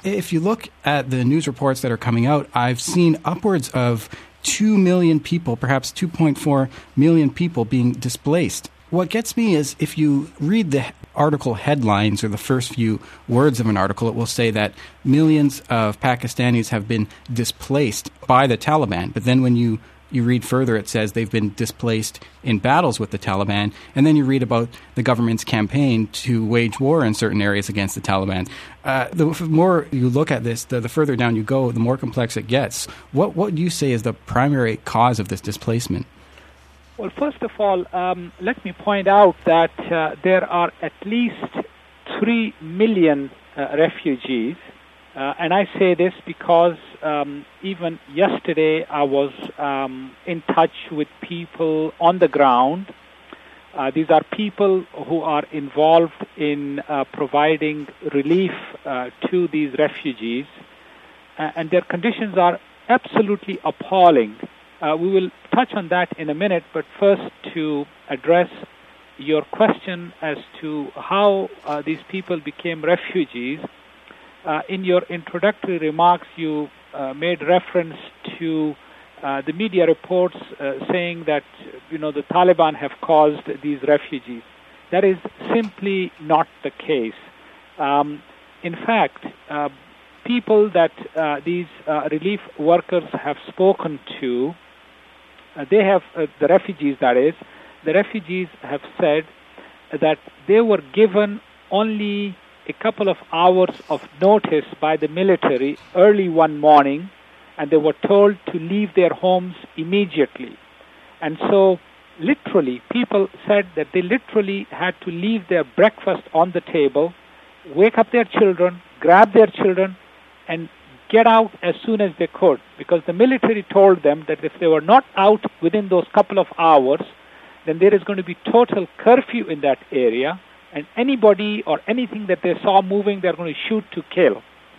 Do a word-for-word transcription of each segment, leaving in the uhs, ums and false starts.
If you look at the news reports that are coming out, I've seen upwards of two million people, perhaps two point four million people being displaced. What gets me is if you read the article headlines or the first few words of an article, it will say that millions of Pakistanis have been displaced by the Taliban. But then when you, you read further, it says they've been displaced in battles with the Taliban. And then you read about the government's campaign to wage war in certain areas against the Taliban. Uh, the more you look at this, the, the further down you go, the more complex it gets. What, what do you say is the primary cause of this displacement? Well, first of all, um, let me point out that uh, there are at least three million uh, refugees. Uh, and I say this because um, even yesterday I was um, in touch with people on the ground. Uh, these are people who are involved in uh, providing relief uh, to these refugees. Uh, and their conditions are absolutely appalling. Uh, we will touch on that in a minute, but first to address your question as to how uh, these people became refugees. Uh, in your introductory remarks, you uh, made reference to uh, the media reports uh, saying that, you know, the Taliban have caused these refugees. That is simply not the case. Um, in fact, uh, people that uh, these uh, relief workers have spoken to, Uh, they have, uh, the refugees that is, the refugees have said that they were given only a couple of hours of notice by the military early one morning, and they were told to leave their homes immediately. And so, literally, people said that they literally had to leave their breakfast on the table, wake up their children, grab their children, and get out as soon as they could, because the military told them that if they were not out within those couple of hours, then there is going to be total curfew in that area, and anybody or anything that they saw moving, they're going to shoot to kill.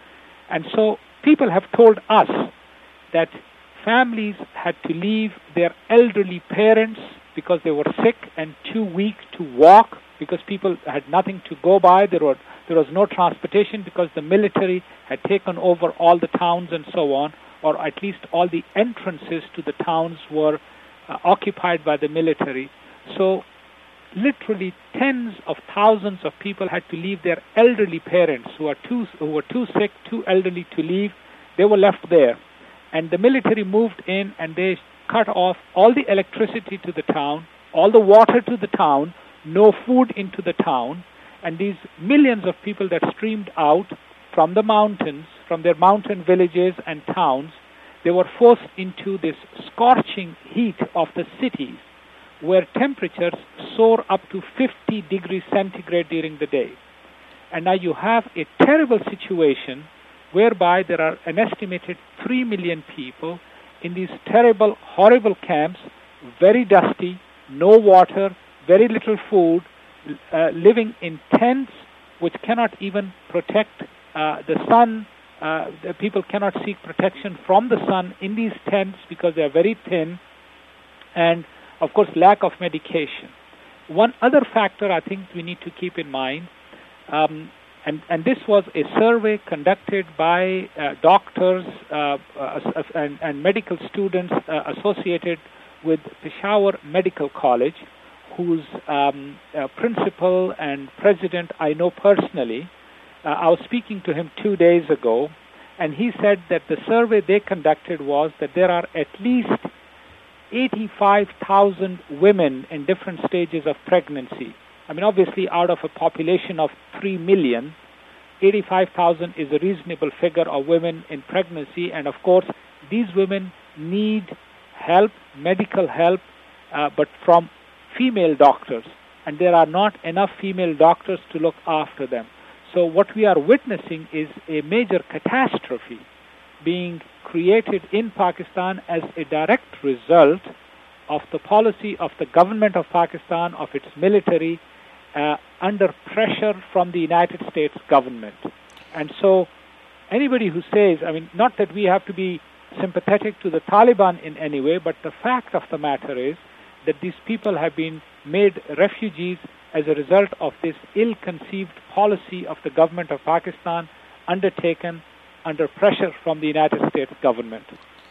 And so people have told us that families had to leave their elderly parents because they were sick and too weak to walk, because people had nothing to go by. There were There was no transportation because the military had taken over all the towns and so on, or at least all the entrances to the towns were uh, occupied by the military. So literally tens of thousands of people had to leave their elderly parents who are too who were too sick, too elderly to leave. They were left there. And the military moved in and they cut off all the electricity to the town, all the water to the town, no food into the town. And these millions of people that streamed out from the mountains, from their mountain villages and towns, they were forced into this scorching heat of the cities, where temperatures soar up to fifty degrees centigrade during the day. And now you have a terrible situation whereby there are an estimated three million people in these terrible, horrible camps, very dusty, no water, very little food, Uh, living in tents which cannot even protect uh, the sun. Uh, the people cannot seek protection from the sun in these tents because they are very thin, and of course lack of medication. One other factor I think we need to keep in mind, um, and, and this was a survey conducted by uh, doctors uh, uh, and, and medical students uh, associated with Peshawar Medical College, whose um, uh, principal and president I know personally. Uh, I was speaking to him two days ago, and he said that the survey they conducted was that there are at least eighty-five thousand women in different stages of pregnancy. I mean, obviously, out of a population of three million, eighty-five thousand is a reasonable figure of women in pregnancy, and of course, these women need help, medical help, uh, but from female doctors, and there are not enough female doctors to look after them. So what we are witnessing is a major catastrophe being created in Pakistan as a direct result of the policy of the government of Pakistan, of its military, uh, under pressure from the United States government. And so anybody who says, I mean, not that we have to be sympathetic to the Taliban in any way, but the fact of the matter is that these people have been made refugees as a result of this ill-conceived policy of the government of Pakistan undertaken under pressure from the United States government.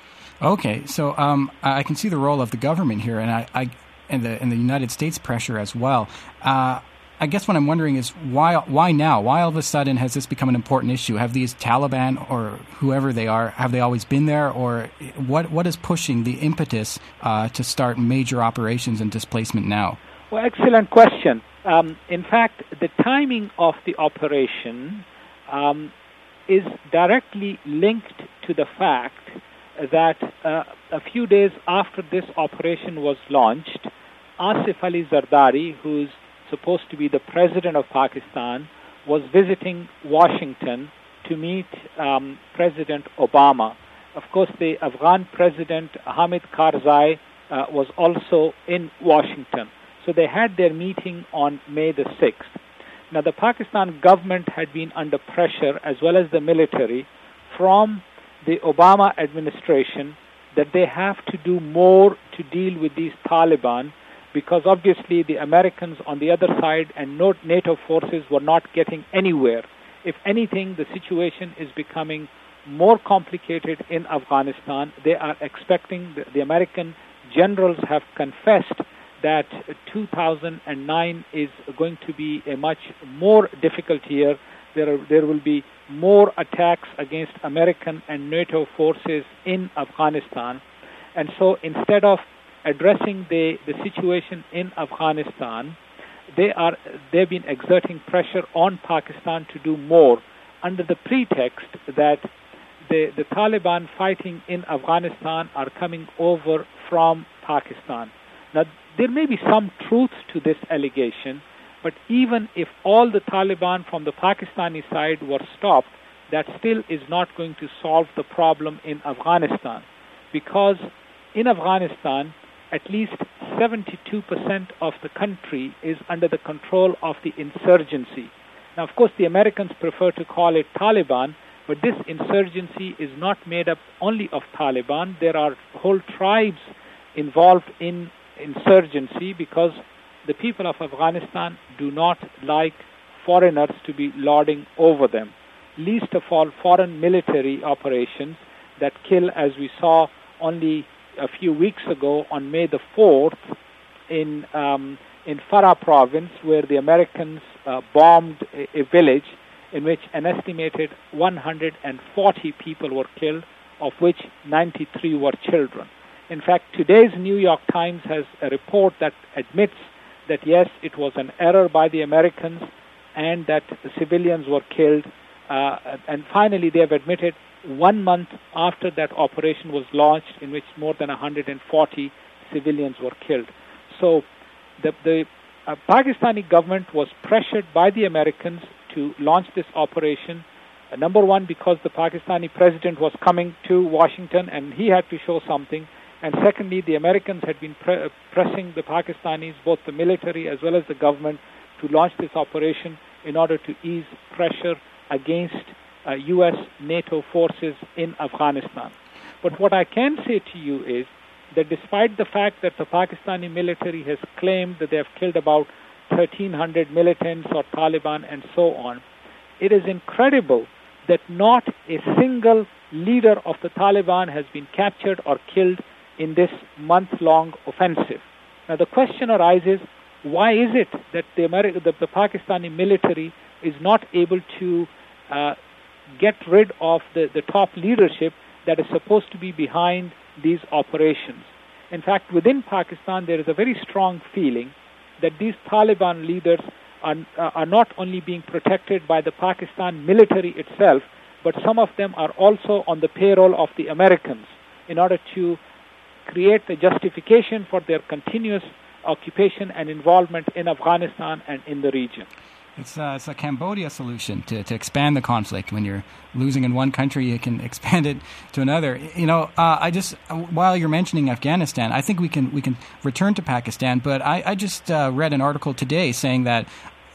Okay, so um, I can see the role of the government here, and I, I and the and the United States pressure as well. Uh, I guess what I'm wondering is why why now? Why all of a sudden has this become an important issue? Have these Taliban or whoever they are, have they always been there, or what what is pushing the impetus uh, to start major operations and displacement now? Well, excellent question. Um, in fact, the timing of the operation um, is directly linked to the fact that uh, a few days after this operation was launched, Asif Ali Zardari, who's supposed to be the president of Pakistan, was visiting Washington to meet um, President Obama. Of course, the Afghan president, Hamid Karzai, uh, was also in Washington. So they had their meeting on May the sixth. Now, the Pakistan government had been under pressure, as well as the military, from the Obama administration that they have to do more to deal with these Taliban, because obviously the Americans on the other side and NATO forces were not getting anywhere. If anything, the situation is becoming more complicated in Afghanistan. They are expecting, the, the American generals have confessed that two thousand nine is going to be a much more difficult year. There, are, there will be more attacks against American and NATO forces in Afghanistan. And so instead of addressing the, the situation in Afghanistan, they are, they've been exerting pressure on Pakistan to do more under the pretext that the, the Taliban fighting in Afghanistan are coming over from Pakistan. Now, there may be some truth to this allegation, but even if all the Taliban from the Pakistani side were stopped, that still is not going to solve the problem in Afghanistan, because in Afghanistan, at least seventy-two percent of the country is under the control of the insurgency. Now, of course, the Americans prefer to call it Taliban, but this insurgency is not made up only of Taliban. There are whole tribes involved in insurgency because the people of Afghanistan do not like foreigners to be lording over them. Least of all, foreign military operations that kill, as we saw only a few weeks ago on May the fourth in um, in Farah province, where the Americans uh, bombed a, a village in which an estimated one hundred forty people were killed, of which ninety-three were children. In fact, today's New York Times has a report that admits that, yes, it was an error by the Americans and that civilians were killed. Uh, and finally, they have admitted one month after that operation was launched, in which more than one hundred forty civilians were killed. So the, the uh, Pakistani government was pressured by the Americans to launch this operation. Uh, number one, because the Pakistani president was coming to Washington and he had to show something. And secondly, the Americans had been pre- pressing the Pakistanis, both the military as well as the government, to launch this operation in order to ease pressure against uh, U S NATO forces in Afghanistan. But what I can say to you is that despite the fact that the Pakistani military has claimed that they have killed about thirteen hundred militants or Taliban and so on, it is incredible that not a single leader of the Taliban has been captured or killed in this month-long offensive. Now the question arises, why is it that the, Ameri- the, the Pakistani military is not able to uh, get rid of the, the top leadership that is supposed to be behind these operations? In fact, within Pakistan, there is a very strong feeling that these Taliban leaders are, uh, are not only being protected by the Pakistan military itself, but some of them are also on the payroll of the Americans in order to create the justification for their continuous occupation and involvement in Afghanistan and in the region. It's, uh, it's a Cambodia solution to, to expand the conflict. When you're losing in one country, you can expand it to another. You know, uh, I just, while you're mentioning Afghanistan, I think we can we can return to Pakistan, but I, I just uh, read an article today saying that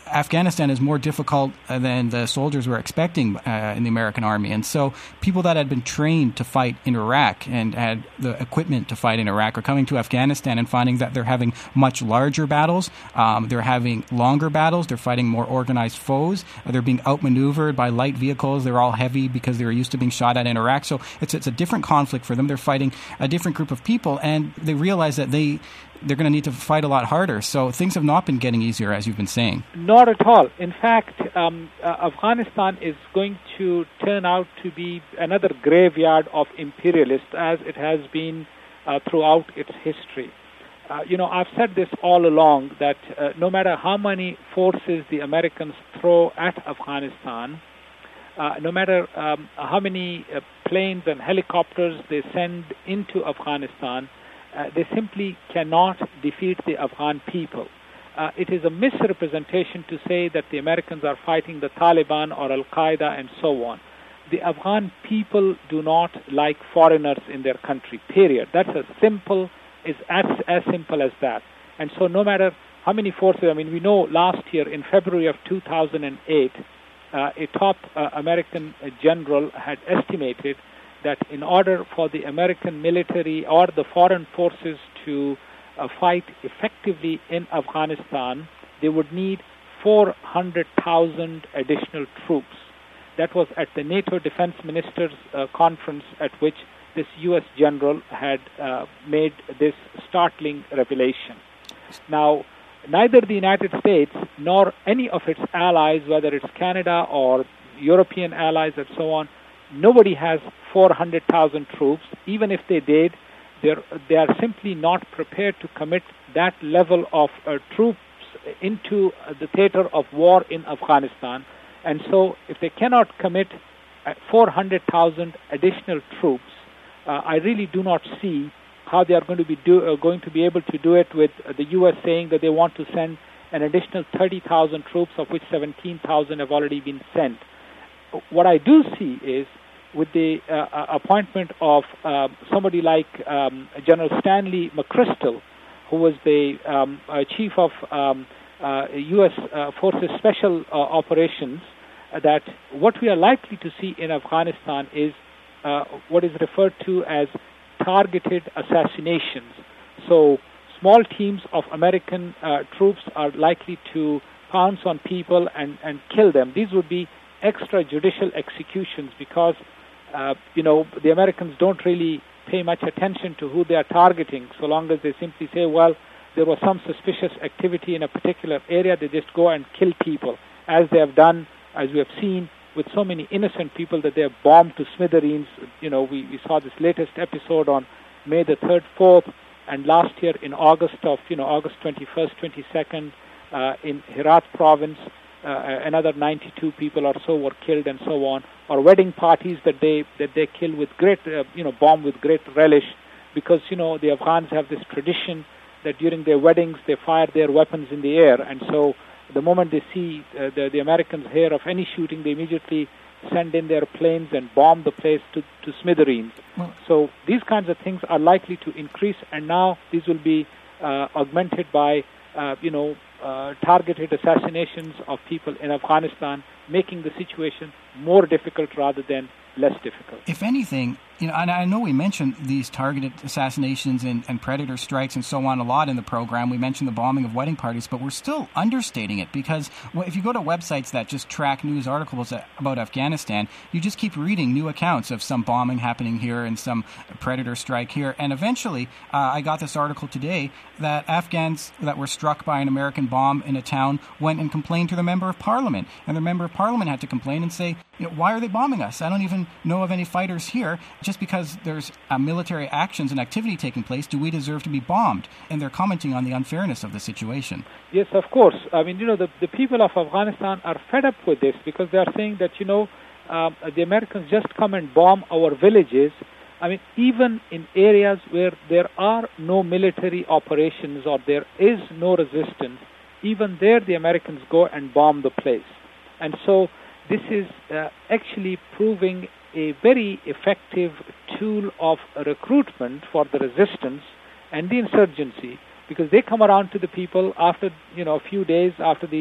Afghanistan is more difficult than the soldiers were expecting uh, in the American army. And so people that had been trained to fight in Iraq and had the equipment to fight in Iraq are coming to Afghanistan and finding that they're having much larger battles. Um, they're having longer battles. They're fighting more organized foes. They're being outmaneuvered by light vehicles. They're all heavy because they were used to being shot at in Iraq. So it's, it's a different conflict for them. They're fighting a different group of people, and they realize that they they're going to need to fight a lot harder. So things have not been getting easier, as you've been saying. Not at all. In fact, um, uh, Afghanistan is going to turn out to be another graveyard of imperialists, as it has been uh, throughout its history. Uh, you know, I've said this all along, that uh, no matter how many forces the Americans throw at Afghanistan, uh, no matter um, how many uh, planes and helicopters they send into Afghanistan, Uh, they simply cannot defeat the Afghan people. Uh, it is a misrepresentation to say that the Americans are fighting the Taliban or Al-Qaeda and so on. The Afghan people do not like foreigners in their country, period. That's as simple, is as, as simple as that. And so no matter how many forces, I mean, we know last year in February of two thousand eight, uh, a top uh, American general had estimated that in order for the American military or the foreign forces to uh, fight effectively in Afghanistan, they would need four hundred thousand additional troops. That was at the NATO Defense Ministers uh, Conference, at which this U S general had uh, made this startling revelation. Now, neither the United States nor any of its allies, whether it's Canada or European allies and so on, nobody has four hundred thousand troops. Even if they did, they're, they are simply not prepared to commit that level of uh, troops into uh, the theater of war in Afghanistan. And so if they cannot commit uh, four hundred thousand additional troops, uh, I really do not see how they are going to be do, uh, going to be able to do it with uh, the U S saying that they want to send an additional thirty thousand troops, of which seventeen thousand have already been sent. What I do see is, with the uh, appointment of uh, somebody like um, General Stanley McChrystal, who was the um, uh, chief of um, uh, U S uh, Forces Special uh, Operations, uh, that what we are likely to see in Afghanistan is uh, what is referred to as targeted assassinations. So small teams of American uh, troops are likely to pounce on people and, and kill them. These would be extrajudicial executions because, uh, you know, the Americans don't really pay much attention to who they are targeting, so long as they simply say, well, there was some suspicious activity in a particular area, they just go and kill people, as they have done, as we have seen, with so many innocent people that they have bombed to smithereens. You know, we, we saw this latest episode on May the third, fourth, and last year in August of, you know, August twenty-first, twenty-second, uh, in Herat province, uh, another ninety-two people or so were killed and so on, or wedding parties that they that they kill with great, uh, you know, bomb with great relish, because, you know, the Afghans have this tradition that during their weddings they fire their weapons in the air, and so the moment they see uh, the, the Americans hear of any shooting, they immediately send in their planes and bomb the place to, to smithereens. Well, so these kinds of things are likely to increase, and now these will be uh, augmented by, uh, you know, uh, targeted assassinations of people in Afghanistan, making the situation more difficult rather than less difficult. If anything, you know, and I know we mentioned these targeted assassinations and, and predator strikes and so on a lot in the program. We mentioned the bombing of wedding parties, but we're still understating it, because if you go to websites that just track news articles about Afghanistan, you just keep reading new accounts of some bombing happening here and some predator strike here. And eventually, uh, I got this article today that Afghans that were struck by an American bomb in a town went and complained to the member of parliament. And the member of parliament had to complain and say, you know, why are they bombing us? I don't even know of any fighters here. Just because there's uh, military actions and activity taking place, do we deserve to be bombed? And they're commenting on the unfairness of the situation. Yes, of course. I mean, you know, the, the people of Afghanistan are fed up with this, because they are saying that, you know, uh, the Americans just come and bomb our villages. I mean, even in areas where there are no military operations or there is no resistance, even there the Americans go and bomb the place. And so this is uh, actually proving a very effective tool of recruitment for the resistance and the insurgency, because they come around to the people after, you know, a few days after these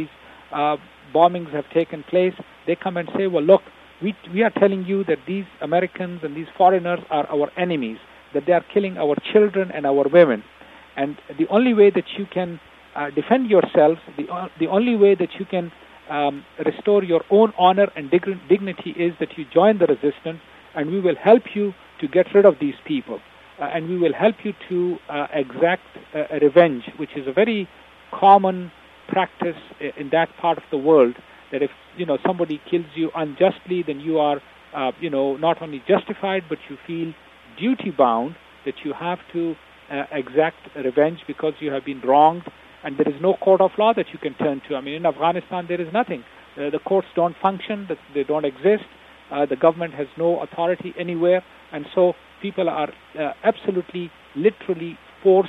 uh, bombings have taken place, they come and say, well, look, we we are telling you that these Americans and these foreigners are our enemies, that they are killing our children and our women. And the only way that you can uh, defend yourselves, the, uh, the only way that you can um, restore your own honor and dig- dignity is that you join the resistance, and we will help you to get rid of these people. Uh, and we will help you to uh, exact uh, revenge, which is a very common practice in that part of the world, that if, you know, somebody kills you unjustly, then you are, uh, you know, not only justified, but you feel duty-bound that you have to uh, exact revenge because you have been wronged, and there is no court of law that you can turn to. I mean, in Afghanistan, there is nothing. Uh, the courts don't function, they don't exist, uh, the government has no authority anywhere, and so people are uh, absolutely, literally forced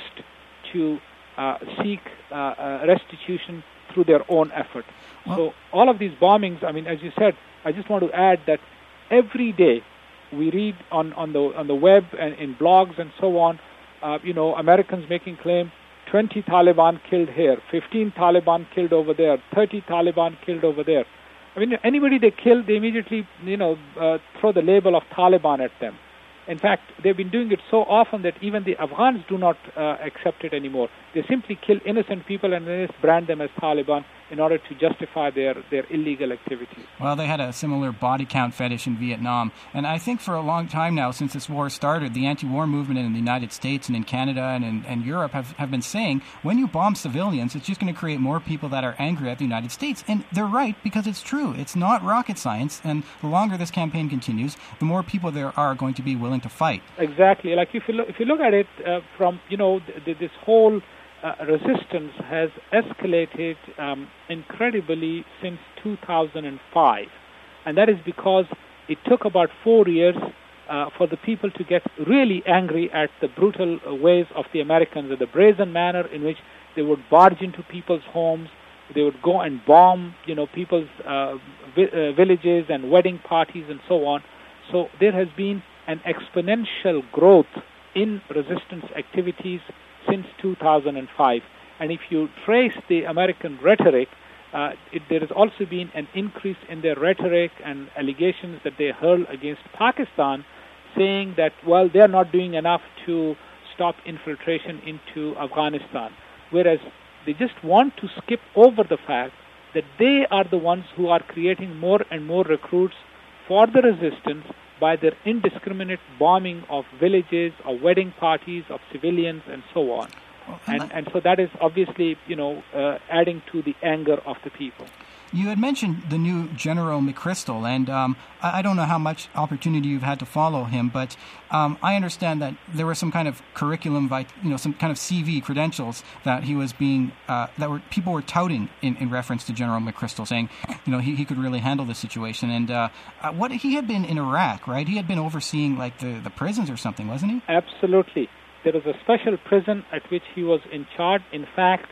to uh, seek uh, uh, restitution through their own effort. Well, so all of these bombings, I mean, as you said, I just want to add that every day we read on, on the on the web and in blogs and so on, uh, you know, Americans making claim twenty Taliban killed here, fifteen Taliban killed over there, thirty Taliban killed over there. I mean, anybody they kill, they immediately, you know, uh, throw the label of Taliban at them. In fact, they've been doing it so often that even the Afghans do not uh, accept it anymore. They simply kill innocent people and then just brand them as Taliban in order to justify their, their illegal activities. Well, they had a similar body count fetish in Vietnam. And I think for a long time now, since this war started, the anti-war movement in the United States and in Canada and in and Europe have, have been saying, when you bomb civilians, it's just going to create more people that are angry at the United States. And they're right, because it's true. It's not rocket science. And the longer this campaign continues, the more people there are going to be willing to fight. Exactly. Like if you look, if you look at it uh, from, you know, th- this whole Uh, resistance has escalated um, incredibly since two thousand five, and that is because it took about four years uh, for the people to get really angry at the brutal uh, ways of the Americans, the brazen manner in which they would barge into people's homes, they would go and bomb, you know, people's uh, vi- uh, villages and wedding parties and so on. So there has been an exponential growth in resistance activities since two thousand five. And if you trace the American rhetoric, uh, it, there has also been an increase in their rhetoric and allegations that they hurl against Pakistan, saying that, well, they're not doing enough to stop infiltration into Afghanistan. Whereas they just want to skip over the fact that they are the ones who are creating more and more recruits for the resistance by their indiscriminate bombing of villages, of wedding parties, of civilians, and so on. Well, and, and so that is obviously, you know, uh, adding to the anger of the people. You had mentioned the new General McChrystal, and um, I don't know how much opportunity you've had to follow him, but um, I understand that there was some kind of curriculum, you know, some kind of C V credentials that he was being, uh, that were people were touting in, in reference to General McChrystal, saying, you know, he, he could really handle the situation. And uh, what he had been in Iraq, right? He had been overseeing like the, the prisons or something, wasn't he? Absolutely. There was a special prison at which he was in charge. In fact,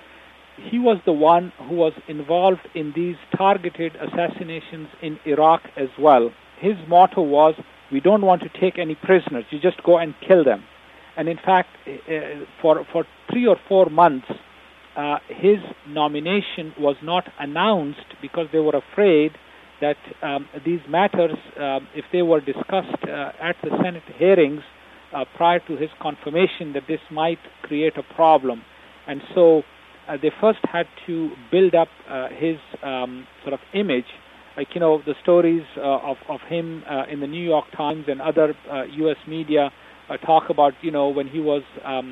he was the one who was involved in these targeted assassinations in Iraq as well. His motto was, we don't want to take any prisoners, you just go and kill them. And in fact, uh, for, for three or four months, uh, his nomination was not announced because they were afraid that um, these matters, uh, if they were discussed uh, at the Senate hearings uh, prior to his confirmation, that this might create a problem. And so Uh, they first had to build up uh, his um, sort of image, like, you know, the stories uh, of, of him uh, in the New York Times and other uh, U S media uh, talk about, you know, when he was um,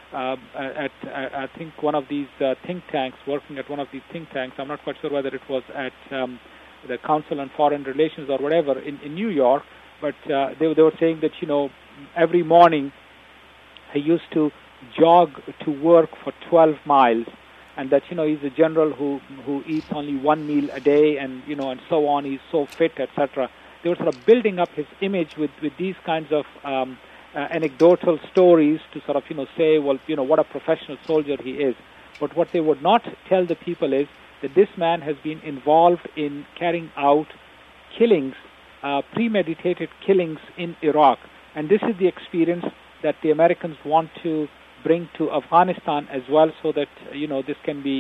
uh, at, uh, I think, one of these uh, think tanks, working at one of these think tanks. I'm not quite sure whether it was at um, the Council on Foreign Relations or whatever in, in New York, but uh, they, they were saying that, you know, every morning he used to jog to work for twelve miles. And that, you know, he's a general who who eats only one meal a day, and, you know, and so on. He's so fit, et cetera. They were sort of building up his image with, with these kinds of um, uh, anecdotal stories to sort of, you know, say, well, you know, what a professional soldier he is. But what they would not tell the people is that this man has been involved in carrying out killings, uh, premeditated killings in Iraq. And this is the experience that the Americans want to bring to Afghanistan as well, so that, you know, this can be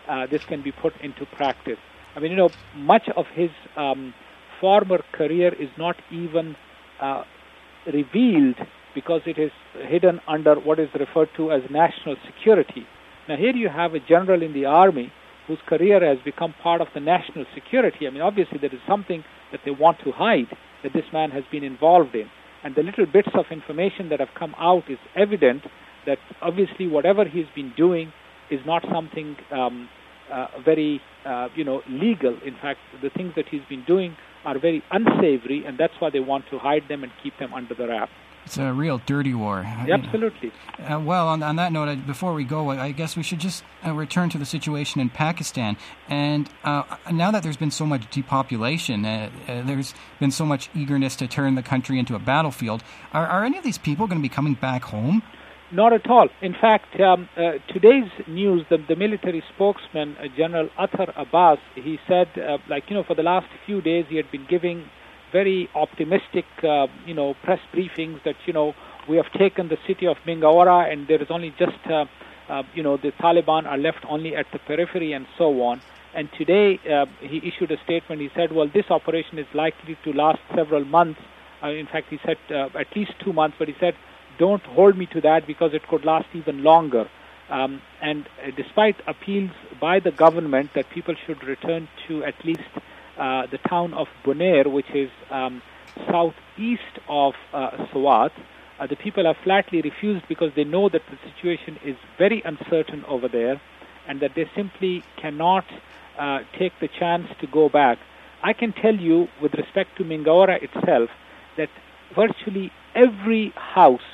uh, this can be put into practice. I mean, you know, much of his um, former career is not even uh, revealed because it is hidden under what is referred to as national security. Now, here you have a general in the army whose career has become part of the national security. I mean, obviously there is something that they want to hide that this man has been involved in. And the little bits of information that have come out is evident that obviously whatever he's been doing is not something um, uh, very, uh, you know, legal. In fact, the things that he's been doing are very unsavory, and that's why they want to hide them and keep them under the wrap. It's a real dirty war. Absolutely. Uh, well, on, on that note, uh, before we go, I guess we should just uh, return to the situation in Pakistan. And uh, now that there's been so much depopulation, uh, uh, there's been so much eagerness to turn the country into a battlefield, are, are any of these people going to be coming back home? Not at all. In fact, um, uh, today's news, the, the military spokesman, uh, General Athar Abbas, he said, uh, like, you know, for the last few days he had been giving very optimistic, uh, you know, press briefings that, you know, we have taken the city of Mingawara and there is only just, uh, uh, you know, the Taliban are left only at the periphery and so on. And today uh, he issued a statement. He said, well, this operation is likely to last several months. Uh, in fact, he said uh, at least two months, but he said, don't hold me to that because it could last even longer. Um, and uh, despite appeals by the government that people should return to at least Uh, the town of Bunair, which is um, southeast of uh, Swat, uh, the people have flatly refused because they know that the situation is very uncertain over there and that they simply cannot uh, take the chance to go back. I can tell you with respect to Mingawara itself that virtually every house,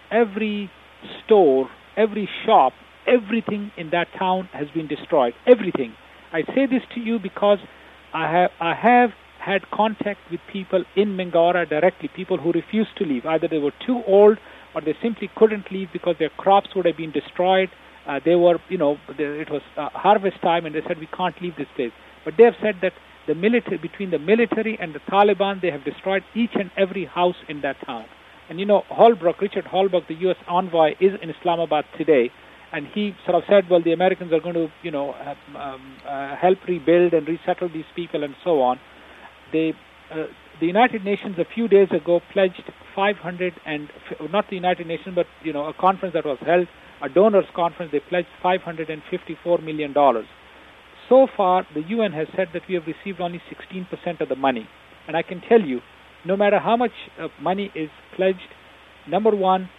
every store, every shop, everything in that town has been destroyed. Everything. I say this to you because I have I have had contact with people in Mingawara directly, people who refused to leave. Either they were too old or they simply couldn't leave because their crops would have been destroyed. Uh, they were, you know, they, it was uh, harvest time and they said, we can't leave this place. But they have said that the military, between the military and the Taliban, they have destroyed each and every house in that town. And, you know, Holbrooke, Richard Holbrooke, the U S envoy, is in Islamabad today. And he sort of said, well, the Americans are going to, you know, um, uh, help rebuild and resettle these people and so on. They, uh, the United Nations a few days ago pledged five hundred and, not the United Nations, but, you know, a conference that was held, a donors conference, they pledged five hundred fifty-four million dollars. So far, the U N has said that we have received only sixteen percent of the money. And I can tell you, no matter how much uh, money is pledged, number one,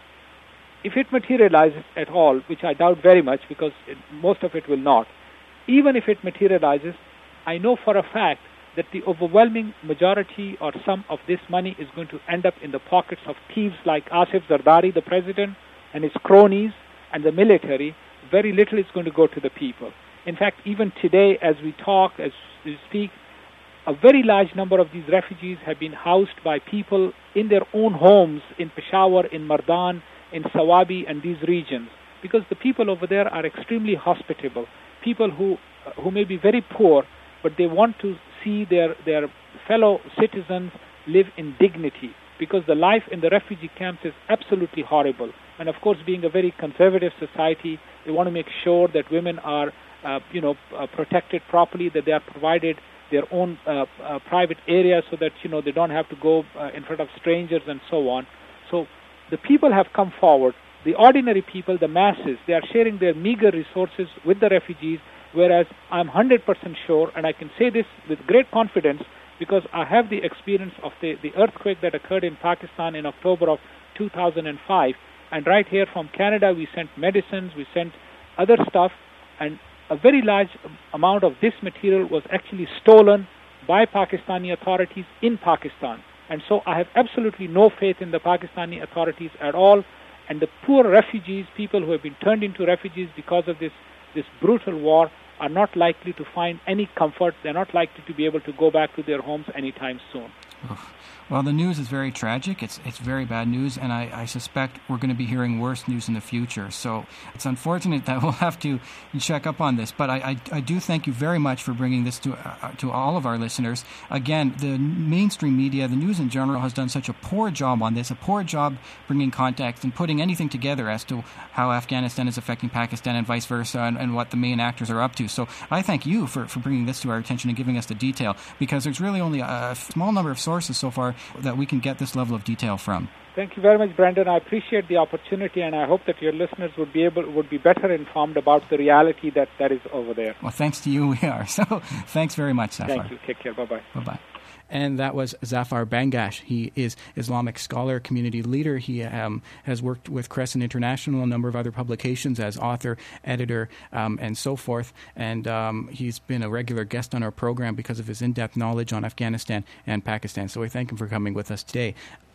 if it materializes at all, which I doubt very much because it, most of it will not, even if it materializes, I know for a fact that the overwhelming majority or some of this money is going to end up in the pockets of thieves like Asif Zardari, the president, and his cronies and the military. Very little is going to go to the people. In fact, even today, as we talk, as we speak, a very large number of these refugees have been housed by people in their own homes in Peshawar, in Mardan, in Sawabi and these regions, because the people over there are extremely hospitable. People who uh, who may be very poor, but they want to see their, their fellow citizens live in dignity, because the life in the refugee camps is absolutely horrible. And of course, being a very conservative society, they want to make sure that women are uh, you know, uh, protected properly, that they are provided their own uh, uh, private area so that, you know, they don't have to go uh, in front of strangers and so on. So the people have come forward. The ordinary people, the masses, they are sharing their meager resources with the refugees, whereas I'm one hundred percent sure, and I can say this with great confidence because I have the experience of the, the earthquake that occurred in Pakistan in October of two thousand five, and right here from Canada we sent medicines, we sent other stuff, and a very large amount of this material was actually stolen by Pakistani authorities in Pakistan. And so I have absolutely no faith in the Pakistani authorities at all. And the poor refugees, people who have been turned into refugees because of this, this brutal war, are not likely to find any comfort. They're not likely to be able to go back to their homes anytime soon. Oof. Well, the news is very tragic. It's it's very bad news, and I, I suspect we're going to be hearing worse news in the future. So it's unfortunate that we'll have to check up on this. But I, I, I do thank you very much for bringing this to uh, to all of our listeners. Again, the mainstream media, the news in general, has done such a poor job on this, a poor job bringing context and putting anything together as to how Afghanistan is affecting Pakistan and vice versa, and, and what the main actors are up to. So I thank you for, for bringing this to our attention and giving us the detail, because there's really only a small number of sources so far that we can get this level of detail from. Thank you very much, Brendan. I appreciate the opportunity, and I hope that your listeners would be able would be better informed about the reality that, that is over there. Well, thanks to you, we are. So thanks very much, Zafar. Thank you. Take care. Bye-bye. Bye-bye. And that was Zafar Bangash. He is Islamic scholar, community leader. He um, has worked with Crescent International, a number of other publications as author, editor, um, and so forth. And um, he's been a regular guest on our program because of his in-depth knowledge on Afghanistan and Pakistan. So we thank him for coming with us today.